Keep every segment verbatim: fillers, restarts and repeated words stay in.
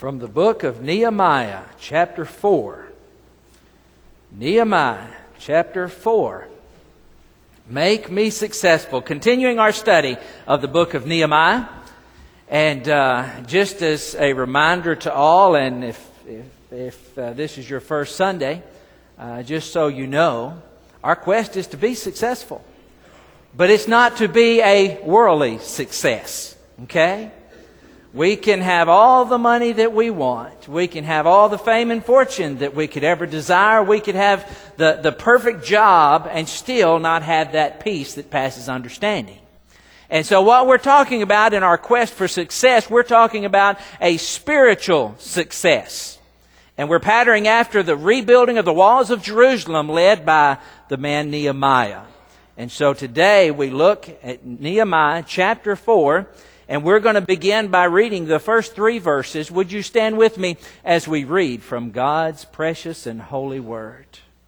From the book of Nehemiah, chapter four. Nehemiah, chapter four. Make me successful. Continuing our study of the book of Nehemiah. And uh, just as a reminder to all, and if, if, if uh, this is your first Sunday, uh, just so you know, our quest is to be successful. But it's not to be a worldly success, okay? We can have all the money that we want. We can have all the fame and fortune that we could ever desire. We could have the, the perfect job and still not have that peace that passes understanding. And so what we're talking about in our quest for success, we're talking about a spiritual success. And we're patterning after the rebuilding of the walls of Jerusalem led by the man Nehemiah. And so today we look at Nehemiah chapter four. And we're going to begin by reading the first three verses. Would you stand with me as we read from God's precious and holy word?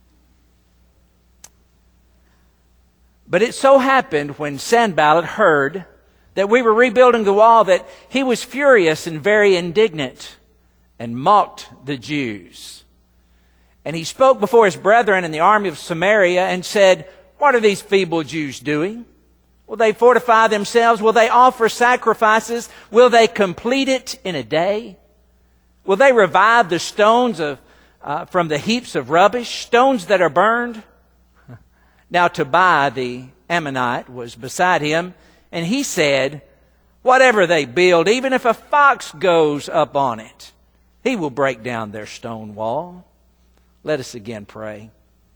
But it so happened when Sanballat heard that we were rebuilding the wall that he was furious and very indignant and mocked the Jews. And he spoke before his brethren in the army of Samaria and said, "What are these feeble Jews doing? Will they fortify themselves? Will they offer sacrifices? Will they complete it in a day? Will they revive the stones of, uh, from the heaps of rubbish, stones that are burned?" Now Tobiah the Ammonite was beside him, and he said, "Whatever they build, even if a fox goes up on it, he will break down their stone wall." Let us again pray.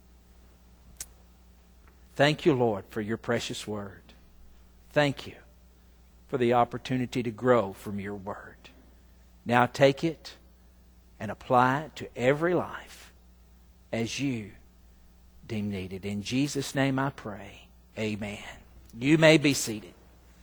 Thank you, Lord, for your precious word. Thank you for the opportunity to grow from your word. Now take it and apply it to every life as you deem needed. In Jesus' name I pray. Amen. You may be seated.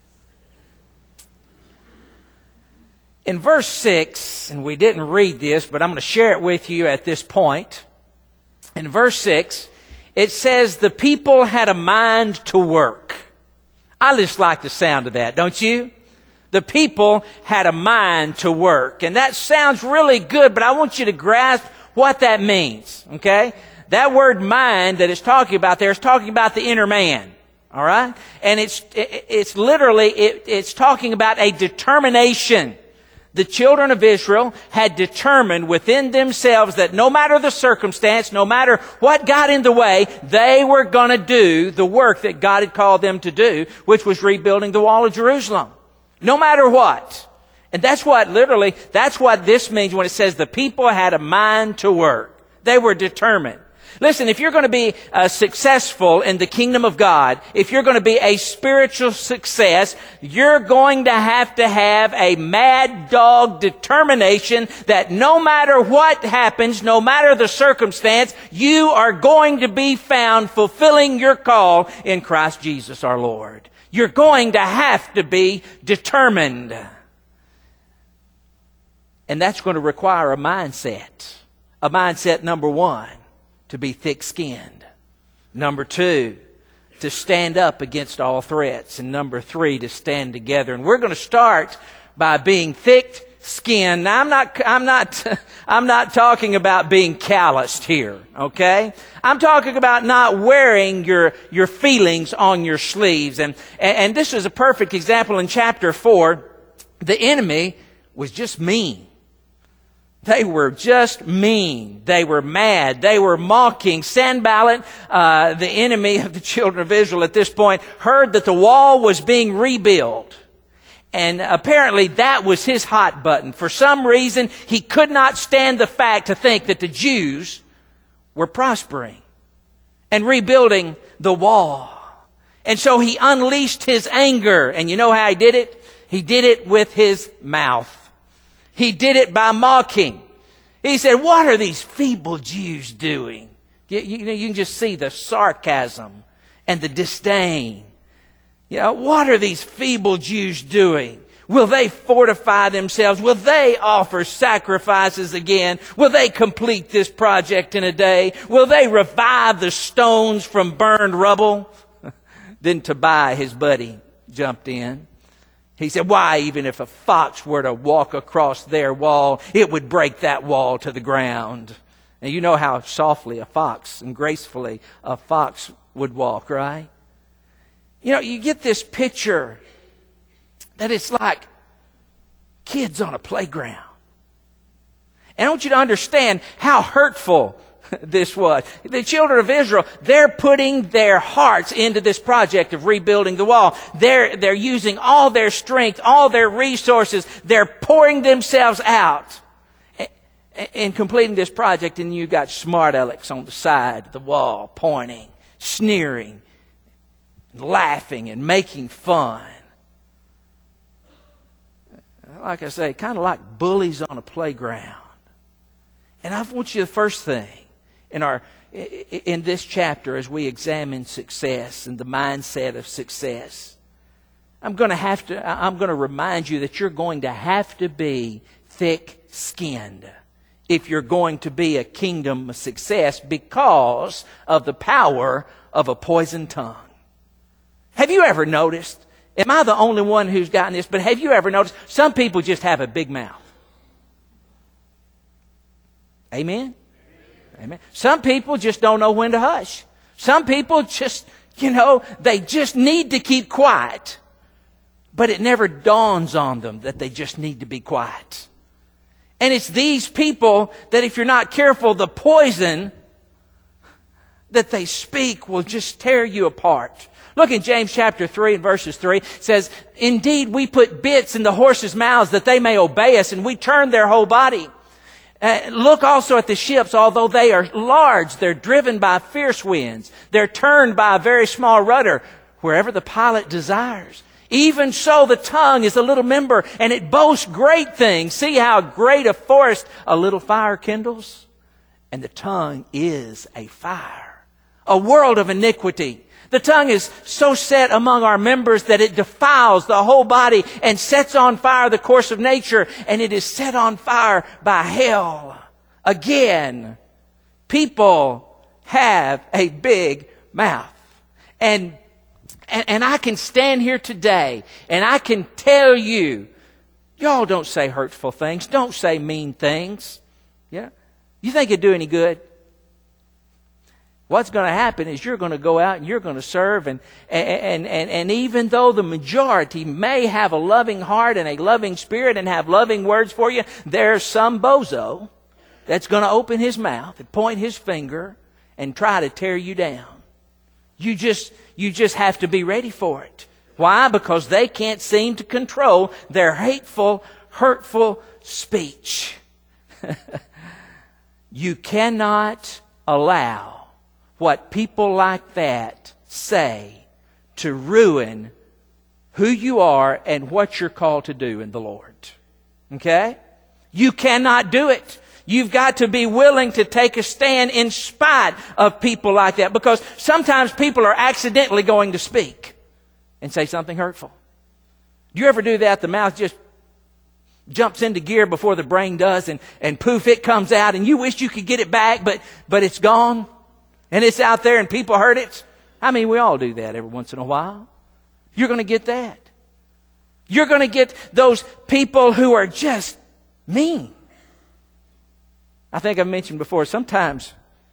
In verse six, and we didn't read this, but I'm going to share it with you at this point. In verse six, it says, "The people had a mind to work." I just like the sound of that, don't you? The people had a mind to work. And that sounds really good, but I want you to grasp what that means, okay? That word mind that it's talking about there is talking about the inner man, all right? And it's it's literally, it, it's talking about a determination. The children of Israel had determined within themselves that no matter the circumstance, no matter what got in the way, they were going to do the work that God had called them to do, which was rebuilding the wall of Jerusalem. No matter what. And that's what literally, that's what this means when it says the people had a mind to work. They were determined. Listen, if you're going to be uh, successful in the kingdom of God, if you're going to be a spiritual success, you're going to have to have a mad dog determination that no matter what happens, no matter the circumstance, you are going to be found fulfilling your call in Christ Jesus our Lord. You're going to have to be determined. And that's going to require a mindset. A mindset, number one, to be thick-skinned. Number two, to stand up against all threats. And number three, to stand together. And we're going to start by being thick-skinned. Now, I'm not, I'm not, I'm not talking about being calloused here, okay? I'm talking about not wearing your, your feelings on your sleeves. And, and, and this is a perfect example in chapter four. The enemy was just mean. They were just mean. They were mad. They were mocking. Sanballat, uh, the enemy of the children of Israel at this point, heard that the wall was being rebuilt. And apparently that was his hot button. For some reason, he could not stand the fact to think that the Jews were prospering and rebuilding the wall. And so he unleashed his anger. And you know how he did it? He did it with his mouth. He did it by mocking. He said, "What are these feeble Jews doing?" You, you, you can just see the sarcasm and the disdain. You know, what are these feeble Jews doing? Will they fortify themselves? Will they offer sacrifices again? Will they complete this project in a day? Will they revive the stones from burned rubble? Then Tobiah, his buddy, jumped in. He said, why, even if a fox were to walk across their wall, it would break that wall to the ground. And you know how softly a fox and gracefully a fox would walk, right? You know, you get this picture that it's like kids on a playground. And I want you to understand how hurtful this was. The children of Israel, they're putting their hearts into this project of rebuilding the wall. They're, they're using all their strength, all their resources. They're pouring themselves out in completing this project. And you got smart alecks on the side of the wall, pointing, sneering, laughing, and making fun. Like I say, kind of like bullies on a playground. And I want you, the first thing in our in this chapter, as we examine success and the mindset of success, I'm going to have to I'm going to remind you that you're going to have to be thick-skinned if you're going to be a kingdom of success, because of the power of a poisoned tongue. Have you ever noticed? Am I the only one who's gotten this? But have you ever noticed some people just have a big mouth? Amen? Amen. Some people just don't know when to hush. Some people just, you know, they just need to keep quiet. But it never dawns on them that they just need to be quiet. And it's these people that, if you're not careful, the poison that they speak will just tear you apart. Look in James chapter three and verses three. It says, indeed, we put bits in the horses' mouths that they may obey us, and we turn their whole body. Uh, look also at the ships. Although they are large, they're driven by fierce winds. They're turned by a very small rudder wherever the pilot desires. Even so, the tongue is a little member, and it boasts great things. See how great a forest a little fire kindles? And the tongue is a fire, a world of iniquity. The tongue is so set among our members that it defiles the whole body and sets on fire the course of nature, and it is set on fire by hell. Again, people have a big mouth. And, and, and I can stand here today and I can tell you, y'all don't say hurtful things. Don't say mean things. Yeah. You think it'd do any good? What's going to happen is you're going to go out and you're going to serve, and, and, and, and even though the majority may have a loving heart and a loving spirit and have loving words for you, there's some bozo that's going to open his mouth and point his finger and try to tear you down. You just, you just have to be ready for it. Why? Because they can't seem to control their hateful, hurtful speech. You cannot allow what people like that say to ruin who you are and what you're called to do in the Lord. Okay? You cannot do it. You've got to be willing to take a stand in spite of people like that, because sometimes people are accidentally going to speak and say something hurtful. Do you ever do that? The mouth just jumps into gear before the brain does, and, and poof, it comes out, and you wish you could get it back, but, but it's gone. And it's out there and people heard it. I mean, we all do that every once in a while. You're going to get that. You're going to get those people who are just mean. I think I've mentioned before, sometimes,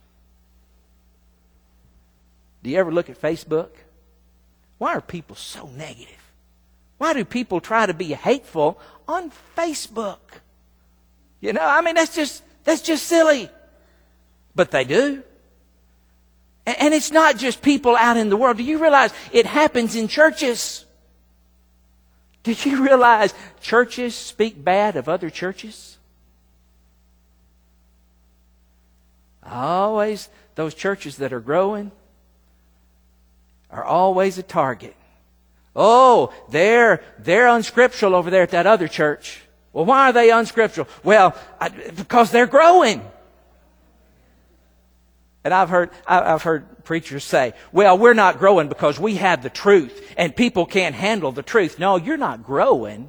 do you ever look at Facebook? Why are people so negative? Why do people try to be hateful on Facebook? You know, I mean, that's just, that's just silly. But they do. And it's not just people out in the world. Do you realize it happens in churches? Do you realize churches speak bad of other churches? Always, those churches that are growing are always a target. Oh, they're, they're unscriptural over there at that other church. Well, why are they unscriptural? Well, I, because they're growing. And I've heard, I've heard preachers say, well, we're not growing because we have the truth and people can't handle the truth. No, you're not growing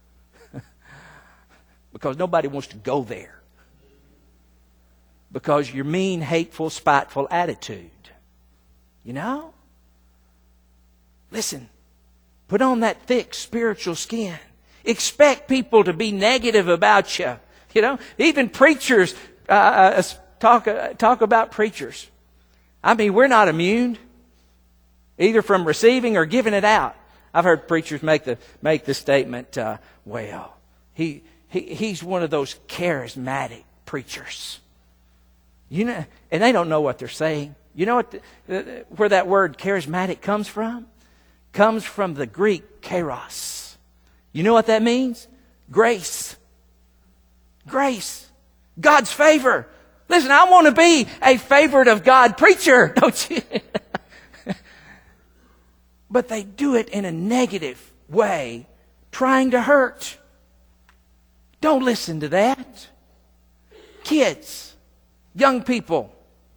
because nobody wants to go there. Because your mean, hateful, spiteful attitude. You know? Listen, Put on that thick spiritual skin. Expect people to be negative about you. You know, even preachers uh, talk uh, talk about preachers. I mean, we're not immune either from receiving or giving it out. I've heard preachers make the make the statement, uh, "Well, he he he's one of those charismatic preachers." You know, and they don't know what they're saying. You know what the, the, where that word charismatic comes from? Comes from the Greek kairos. You know what that means? Grace. Grace. God's favor. Listen, I want to be a favorite of God preacher, don't you? But they do it in a negative way, trying to hurt. Don't listen to that. Kids, young people,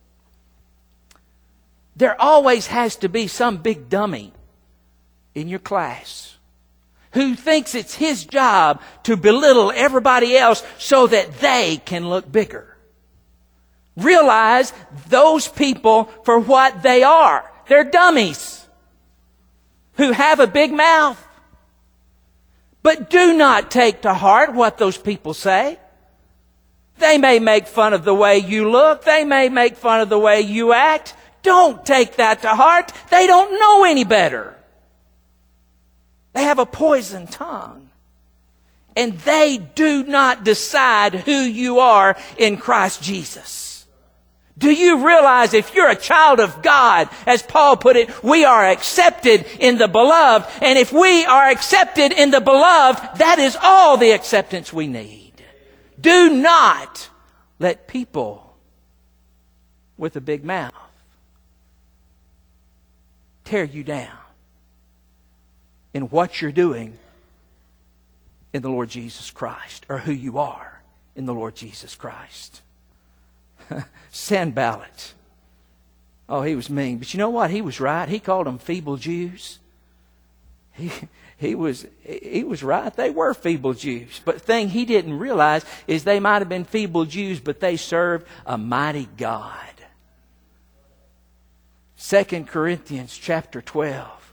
there always has to be some big dummy in your class who thinks it's his job to belittle everybody else so that they can look bigger. Realize those people for what they are. They're dummies who have a big mouth. But do not take to heart what those people say. They may make fun of the way you look. They may make fun of the way you act. Don't take that to heart. They don't know any better. They have a poisoned tongue. And they do not decide who you are in Christ Jesus. Do you realize if you're a child of God, as Paul put it, we are accepted in the beloved. And if we are accepted in the beloved, that is all the acceptance we need. Do not let people with a big mouth tear you down in what you're doing in the Lord Jesus Christ, or who you are in the Lord Jesus Christ. Sanballat. Oh, he was mean. But you know what? He was right. He called them feeble Jews. He, he was he was right. They were feeble Jews. But the thing he didn't realize is they might have been feeble Jews, but they served a mighty God. Second Corinthians chapter twelve.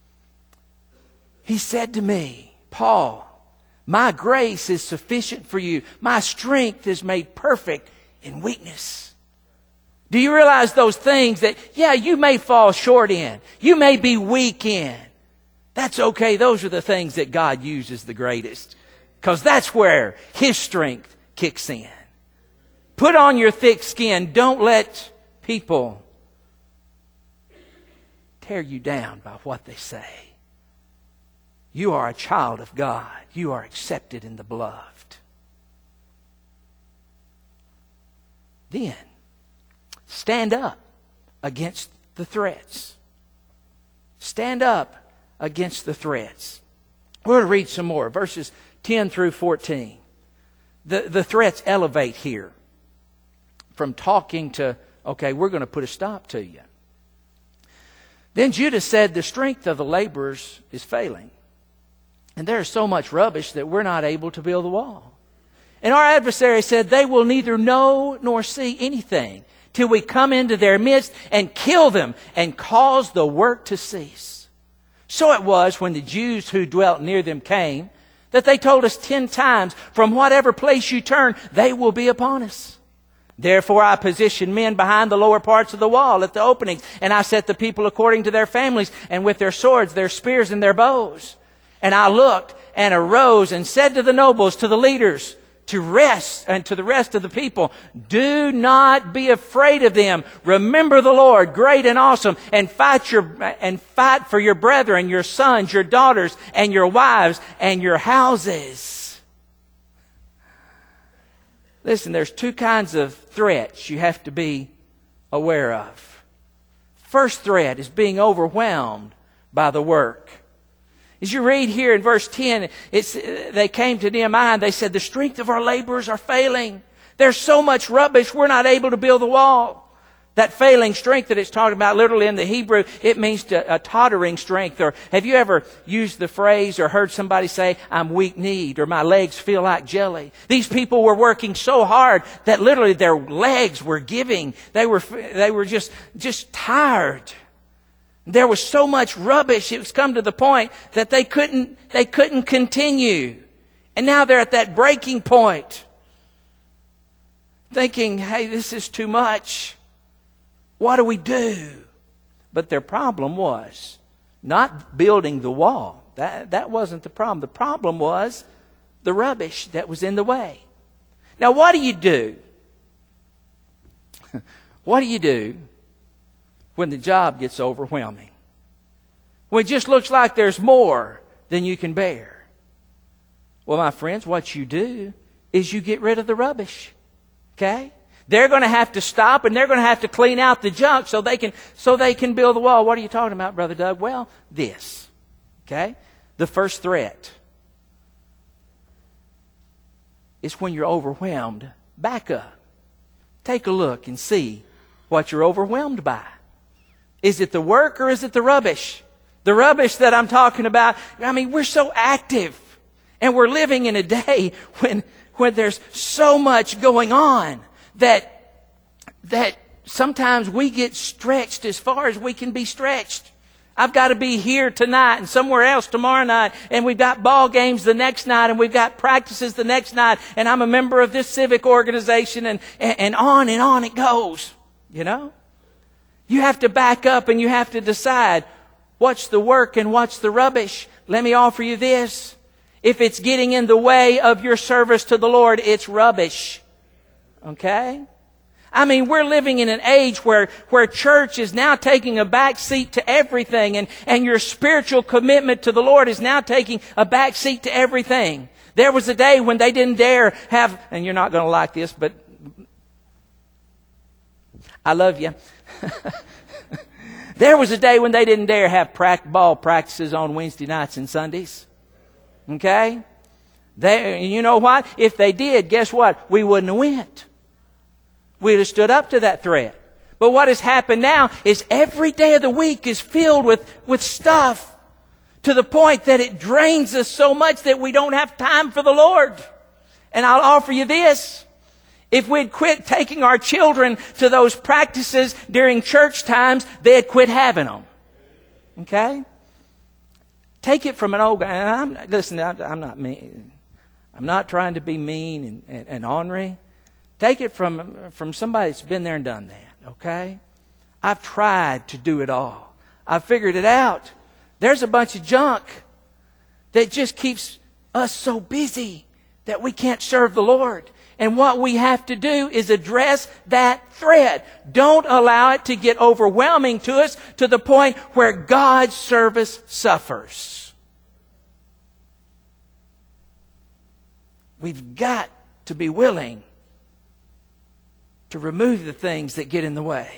He said to me, Paul, my grace is sufficient for you. My strength is made perfect in weakness. Do you realize those things that, yeah, you may fall short in. You may be weak in. That's okay. Those are the things that God uses the greatest. Because that's where His strength kicks in. Put on your thick skin. Don't let people tear you down by what they say. You are a child of God. You are accepted in the beloved. Then, stand up against the threats. Stand up against the threats. We're going to read some more, verses ten through fourteen. The, the threats elevate here from talking to, okay, we're going to put a stop to you. Then Judas said, the strength of the laborers is failing, and there is so much rubbish that we're not able to build the wall. And our adversary said, they will neither know nor see anything till we come into their midst and kill them and cause the work to cease. So it was when the Jews who dwelt near them came that they told us ten times, from whatever place you turn, they will be upon us. Therefore I positioned men behind the lower parts of the wall at the openings, and I set the people according to their families, and with their swords, their spears, and their bows. And I looked and arose and said to the nobles, to the leaders, to rest and to the rest of the people, do not be afraid of them. Remember the Lord, great and awesome, and fight your and fight for your brethren, your sons, your daughters, and your wives, and your houses. Listen, there's two kinds of threats you have to be aware of. First threat is being overwhelmed by the work. As you read here in verse ten, it's, they came to Nehemiah and they said, the strength of our laborers are failing. There's so much rubbish, we're not able to build the wall. That failing strength that it's talking about literally in the Hebrew, it means to, a tottering strength. Or have you ever used the phrase or heard somebody say, I'm weak-kneed, or my legs feel like jelly? These people were working so hard that literally their legs were giving. They were, they were just, just tired. There was so much rubbish. It was come to the point that they couldn't, they couldn't continue. And now they're at that breaking point, thinking, hey, this is too much. What do we do? But their problem was not building the wall. That, that wasn't the problem. The problem was the rubbish that was in the way. Now, what do you do? What do you do when the job gets overwhelming? When it just looks like there's more than you can bear? Well, my friends, what you do is you get rid of the rubbish. Okay? They're going to have to stop and they're going to have to clean out the junk so they can so they can build the wall. What are you talking about, Brother Doug? Well, this. Okay? The first threat is when you're overwhelmed. Back up. Take a look and see what you're overwhelmed by. Is it the work or is it the rubbish? The rubbish that I'm talking about, I mean, we're so active. And we're living in a day when, when there's so much going on that, that sometimes we get stretched as far as we can be stretched. I've got to be here tonight and somewhere else tomorrow night, and we've got ball games the next night, and we've got practices the next night, and I'm a member of this civic organization, and, and, and on and on it goes. You know? You have to back up and you have to decide what's the work and what's the rubbish. Let me offer you this. If it's getting in the way of your service to the Lord, it's rubbish. Okay? I mean, we're living in an age where, where church is now taking a back seat to everything, and, and your spiritual commitment to the Lord is now taking a back seat to everything. There was a day when they didn't dare have, and you're not going to like this, but I love you. There was a day when they didn't dare have prac- ball practices on Wednesday nights and Sundays. Okay? They, you know what? If they did, guess what? We wouldn't have went. We'd have stood up to that threat. But what has happened now is every day of the week is filled with, with stuff to the point that it drains us so much that we don't have time for the Lord. And I'll offer you this. If we'd quit taking our children to those practices during church times, they'd quit having them. Okay? Take it from an old guy. And I'm, listen, I'm not mean. I'm not trying to be mean and, and, and ornery. Take it from, from somebody that's been there and done that. Okay? I've tried to do it all. I've figured it out. There's a bunch of junk that just keeps us so busy that we can't serve the Lord. And what we have to do is address that threat. Don't allow it to get overwhelming to us to the point where God's service suffers. We've got to be willing to remove the things that get in the way.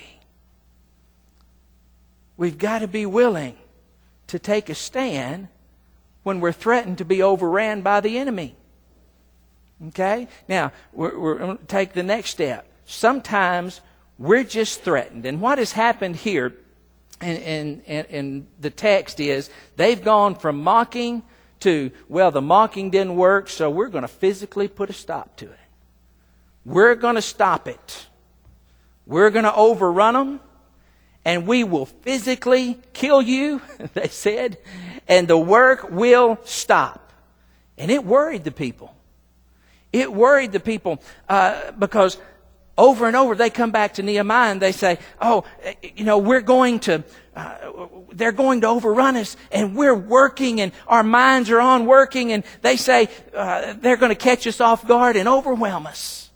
We've got to be willing to take a stand when we're threatened to be overran by the enemy. Okay? Now, we're, we're going to take the next step. Sometimes we're just threatened. And what has happened here in, in, in, in the text is they've gone from mocking to, well, the mocking didn't work, so we're going to physically put a stop to it. We're going to stop it. We're going to overrun them, and we will physically kill you, they said, and the work will stop. And it worried the people. It worried the people uh, because over and over they come back to Nehemiah and they say, oh, you know, we're going to, uh, they're going to overrun us, and we're working and our minds are on working, and they say uh, they're going to catch us off guard and overwhelm us.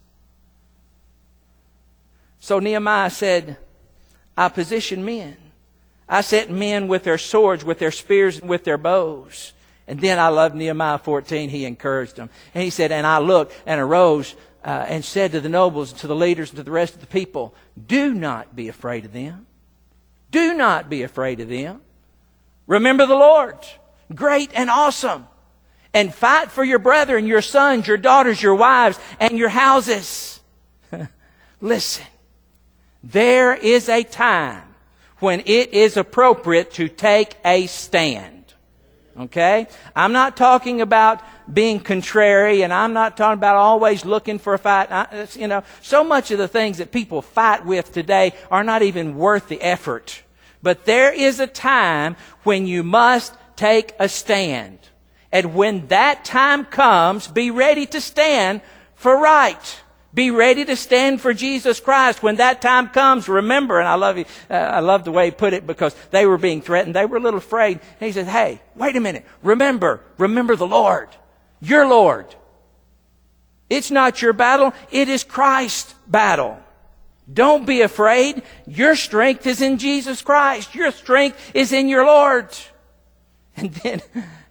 So Nehemiah said, I positioned men. I set men with their swords, with their spears, and with their bows. And then I love Nehemiah fourteen. He encouraged them. And he said, and I looked and arose uh, and said to the nobles and to the leaders and to the rest of the people, do not be afraid of them. Do not be afraid of them. Remember the Lord, great and awesome. And fight for your brethren, your sons, your daughters, your wives, and your houses. Listen, there is a time when it is appropriate to take a stand. Okay? I'm not talking about being contrary, and I'm not talking about always looking for a fight. I, you know, so much of the things that people fight with today are not even worth the effort But there is a time when you must take a stand. And when that time comes, be ready to stand for right. Be ready to stand for Jesus Christ. When that time comes, remember, and I love you, uh, I love the way he put it, because they were being threatened. They were a little afraid. And he said, hey, wait a minute. Remember, remember the Lord. Your Lord. It's not your battle. It is Christ's battle. Don't be afraid. Your strength is in Jesus Christ. Your strength is in your Lord. And then,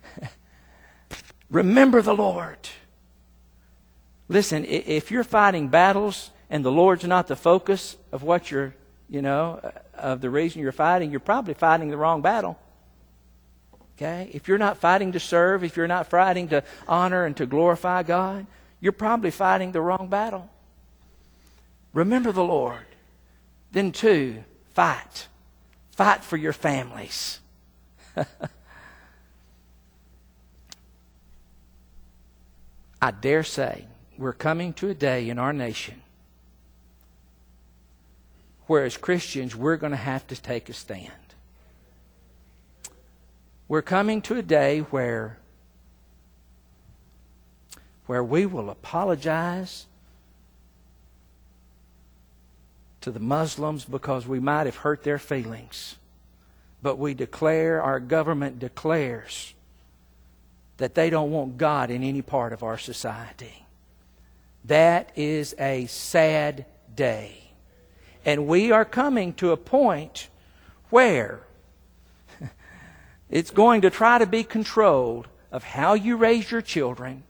remember the Lord. Listen, if you're fighting battles and the Lord's not the focus of what you're, you know, of the reason you're fighting, you're probably fighting the wrong battle. Okay? If you're not fighting to serve, if you're not fighting to honor and to glorify God, you're probably fighting the wrong battle. Remember the Lord. Then two, fight. Fight for your families. I dare say we're coming to a day in our nation where as Christians we're going to have to take a stand. We're coming to a day where, where we will apologize to the Muslims because we might have hurt their feelings. But we declare, our government declares, that they don't want God in any part of our society. That is a sad day. And we are coming to a point where it's going to try to be controlled of how you raise your children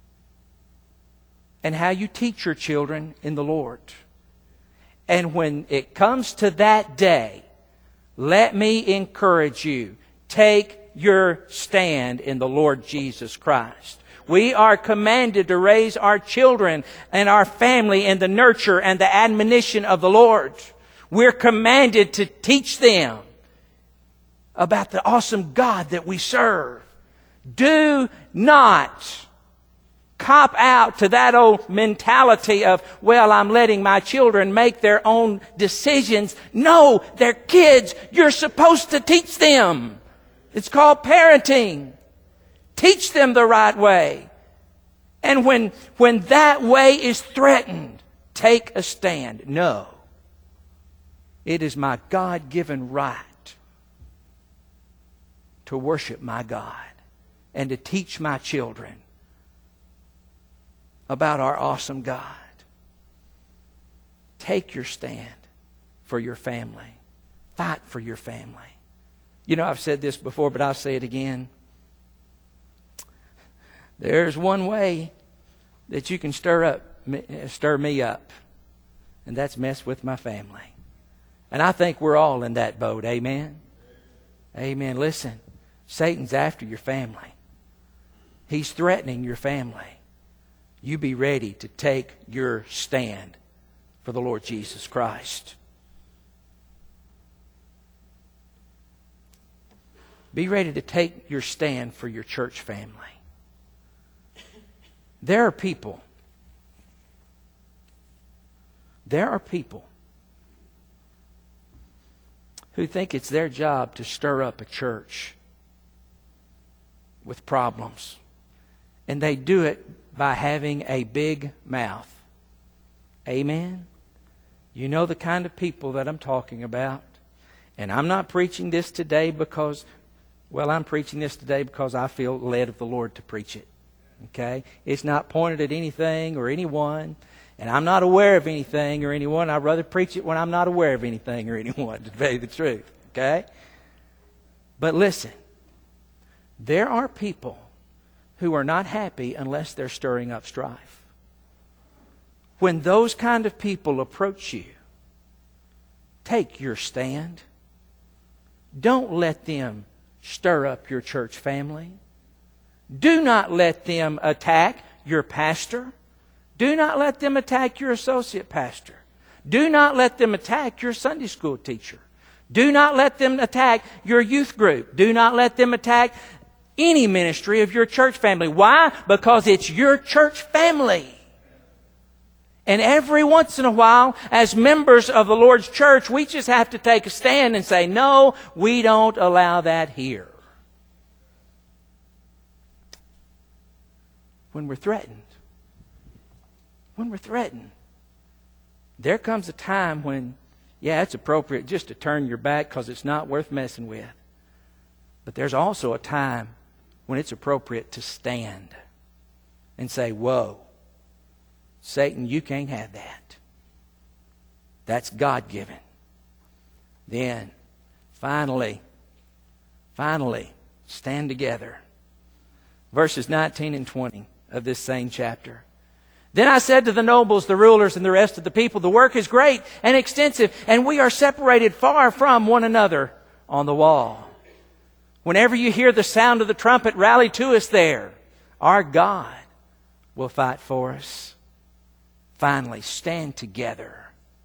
and how you teach your children in the Lord. And when it comes to that day, let me encourage you, take your stand in the Lord Jesus Christ. We are commanded to raise our children and our family in the nurture and the admonition of the Lord. We're commanded to teach them about the awesome God that we serve. Do not cop out to that old mentality of, well, I'm letting my children make their own decisions. No, they're kids. You're supposed to teach them. It's called parenting. Teach them the right way. And when, when that way is threatened, take a stand. No. It is my God-given right to worship my God and to teach my children about our awesome God. Take your stand for your family. Fight for your family. You know, I've said this before, but I'll say it again. There's one way that you can stir up, stir me up, and that's mess with my family. And I think we're all in that boat. Amen? Amen. Listen, Satan's after your family. He's threatening your family. You be ready to take your stand for the Lord Jesus Christ. Be ready to take your stand for your church family. There are people, there are people who think it's their job to stir up a church with problems. And they do it by having a big mouth. Amen? You know the kind of people that I'm talking about. And I'm not preaching this today because, well, I'm preaching this today because I feel led of the Lord to preach it. Okay? It's not pointed at anything or anyone. And I'm not aware of anything or anyone. I'd rather preach it when I'm not aware of anything or anyone, to tell you the truth. Okay? But listen, there are people who are not happy unless they're stirring up strife. When those kind of people approach you, take your stand. Don't let them stir up your church family. Do not let them attack your pastor. Do not let them attack your associate pastor. Do not let them attack your Sunday school teacher. Do not let them attack your youth group. Do not let them attack any ministry of your church family. Why? Because it's your church family. And every once in a while, as members of the Lord's church, we just have to take a stand and say, no, we don't allow that here. When we're threatened, when we're threatened, there comes a time when, yeah, it's appropriate just to turn your back because it's not worth messing with. But there's also a time when it's appropriate to stand and say, whoa, Satan, you can't have that. That's God-given. Then, finally, finally, stand together. Verses nineteen and twenty of this same chapter. Then I said to the nobles, the rulers, and the rest of the people, the work is great and extensive, and we are separated far from one another on the wall. Whenever you hear the sound of the trumpet, rally to us there. Our God will fight for us. Finally, stand together.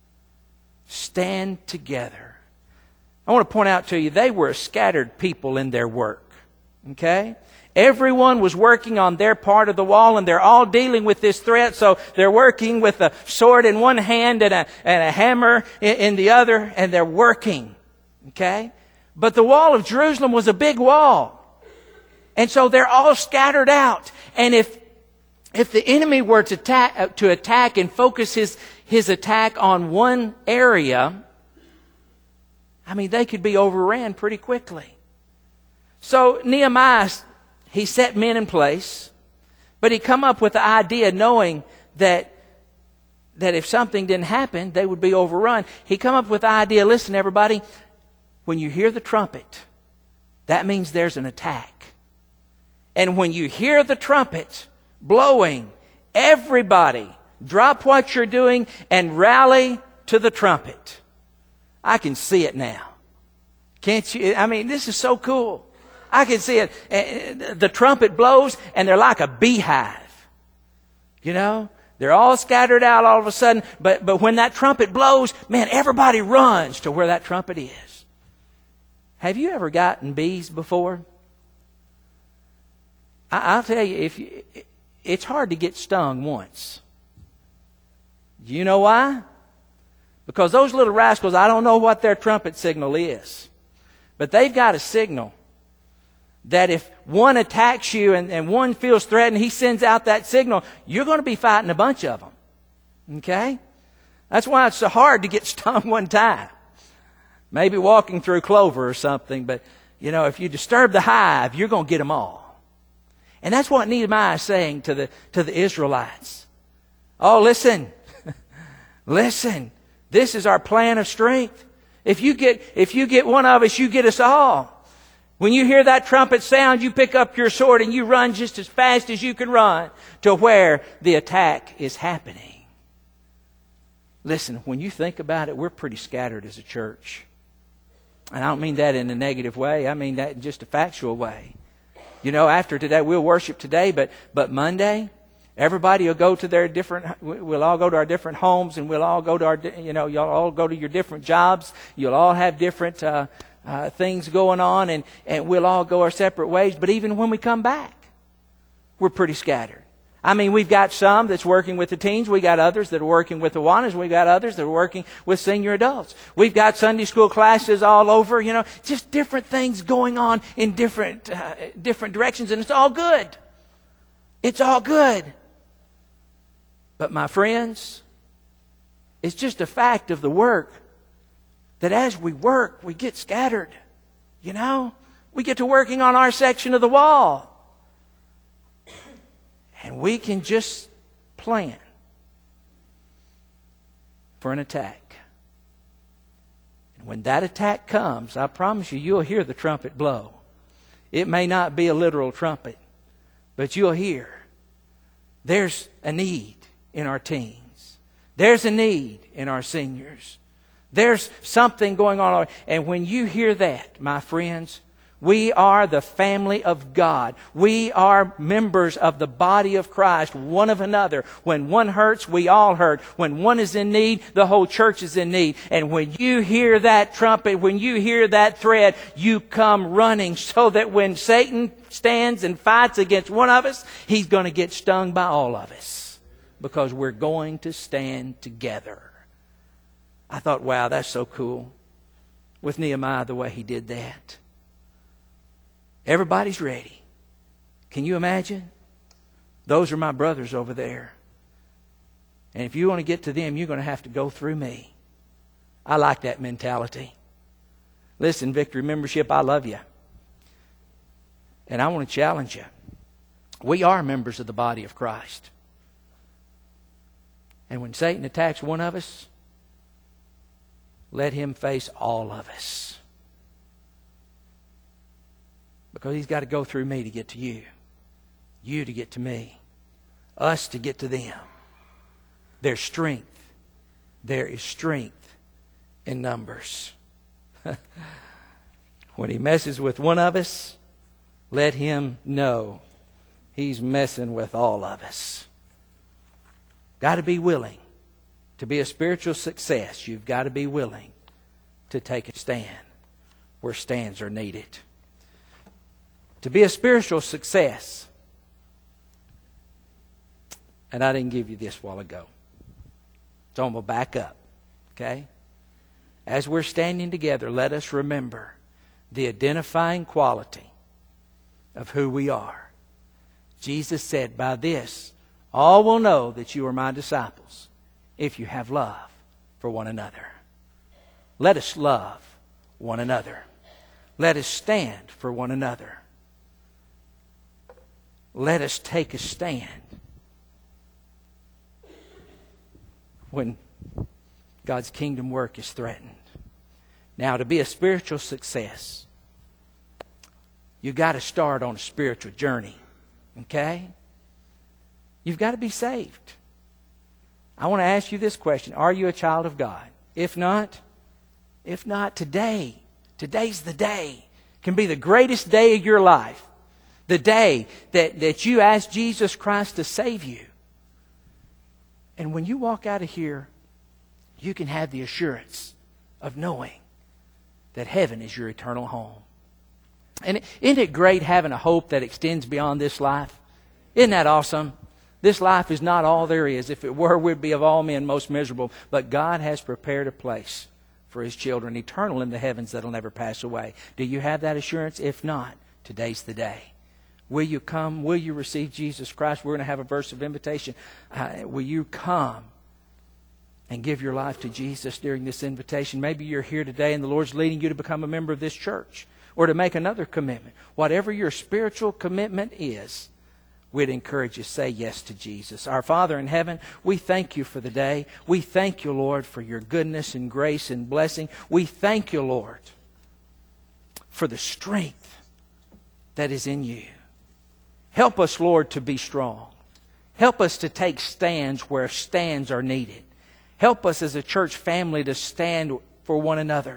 Stand together. I want to point out to you, they were a scattered people in their work. Okay? Everyone was working on their part of the wall, and they're all dealing with this threat. So they're working with a sword in one hand and a, and a hammer in, in the other, and they're working. Okay? But the wall of Jerusalem was a big wall. And so they're all scattered out. And if if the enemy were to attack, to attack and focus his, his attack on one area, I mean, they could be overran pretty quickly. So Nehemiah, he set men in place, but he come up with the idea knowing that, that if something didn't happen, they would be overrun. He come up with the idea, listen everybody, when you hear the trumpet, that means there's an attack. And when you hear the trumpet blowing, everybody drop what you're doing and rally to the trumpet. I can see it now. Can't you? I mean, this is so cool. I can see it. The trumpet blows and they're like a beehive. You know? They're all scattered out all of a sudden. But, but when that trumpet blows, man, everybody runs to where that trumpet is. Have you ever gotten bees before? I, I'll tell you, if you, it's hard to get stung once. Do you know why? Because those little rascals, I don't know what their trumpet signal is. But they've got a signal that if one attacks you and, and one feels threatened, he sends out that signal, you're going to be fighting a bunch of them. Okay? That's why it's so hard to get stung one time. Maybe walking through clover or something, but, you know, if you disturb the hive, you're going to get them all. And that's what Nehemiah is saying to the, to the Israelites. Oh, listen. Listen. This is our plan of strength. If you get, if you get one of us, you get us all. When you hear that trumpet sound, you pick up your sword and you run just as fast as you can run to where the attack is happening. Listen, when you think about it, we're pretty scattered as a church. And I don't mean that in a negative way. I mean that in just a factual way. You know, after today, we'll worship today, but, but Monday, everybody will go to their different, we'll all go to our different homes, and we'll all go to our, you know, you'll all go to your different jobs. You'll all have different uh, uh, things going on, and, and we'll all go our separate ways. But even when we come back, we're pretty scattered. I mean, we've got some that's working with the teens. We got others that are working with the Awanas. We got others that are working with senior adults. We've got Sunday school classes all over, you know, just different things going on in different, uh, different directions. And it's all good. It's all good. But my friends, it's just a fact of the work that as we work, we get scattered. You know, we get to working on our section of the wall. And we can just plan for an attack. And when that attack comes, I promise you, you'll hear the trumpet blow. It may not be a literal trumpet, but you'll hear there's a need in our teens. There's a need in our seniors. There's something going on. And when you hear that, my friends, we are the family of God. We are members of the body of Christ, one of another. When one hurts, we all hurt. When one is in need, the whole church is in need. And when you hear that trumpet, when you hear that thread, you come running so that when Satan stands and fights against one of us, he's going to get stung by all of us. because we're going to stand together. I thought, wow, that's so cool. With Nehemiah, the way he did that. Everybody's ready. Can you imagine? Those are my brothers over there. And if you want to get to them, you're going to have to go through me. I like that mentality. Listen, Victory membership, I love you. And I want to challenge you. We are members of the body of Christ. And when Satan attacks one of us, let him face all of us. Because he's got to go through me to get to you. You to get to me. Us to get to them. There's strength. There is strength in numbers. When he messes with one of us, let him know he's messing with all of us. Got to be willing. To be a spiritual success, you've got to be willing to take a stand where stands are needed. To be a spiritual success, and I didn't give you this a while ago, so I'm going to back up, okay? As we're standing together, let us remember the identifying quality of who we are. Jesus said, by this, all will know that you are my disciples, if you have love for one another. Let us love one another. Let us stand for one another. Let us take a stand when God's kingdom work is threatened. Now, to be a spiritual success, you've got to start on a spiritual journey. Okay? You've got to be saved. I want to ask you this question. Are you a child of God? If not, if not, today, today's the day. Can be the greatest day of your life. The day that, that you ask Jesus Christ to save you. And when you walk out of here, you can have the assurance of knowing that heaven is your eternal home. And isn't it great having a hope that extends beyond this life? Isn't that awesome? This life is not all there is. If it were, we'd be of all men most miserable. But God has prepared a place for His children, eternal in the heavens that'll never pass away. Do you have that assurance? If not, today's the day. Will you come? Will you receive Jesus Christ? We're going to have a verse of invitation. Uh, will you come and give your life to Jesus during this invitation? Maybe you're here today and the Lord's leading you to become a member of this church or to make another commitment. Whatever your spiritual commitment is, we'd encourage you to say yes to Jesus. Our Father in heaven, we thank you for the day. We thank you, Lord, for your goodness and grace and blessing. We thank you, Lord, for the strength that is in you. Help us, Lord, to be strong. Help us to take stands where stands are needed. Help us as a church family to stand for one another.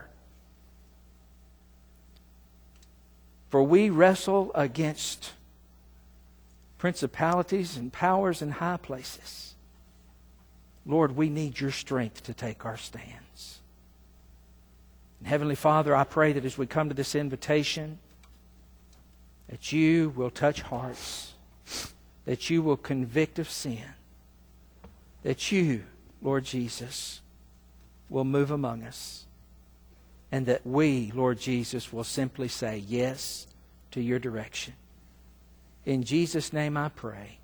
For we wrestle against principalities and powers in high places. Lord, we need your strength to take our stands. And Heavenly Father, I pray that as we come to this invitation, that you will touch hearts, that you will convict of sin, that you, Lord Jesus, will move among us, and that we, Lord Jesus, will simply say yes to your direction. In Jesus' name I pray.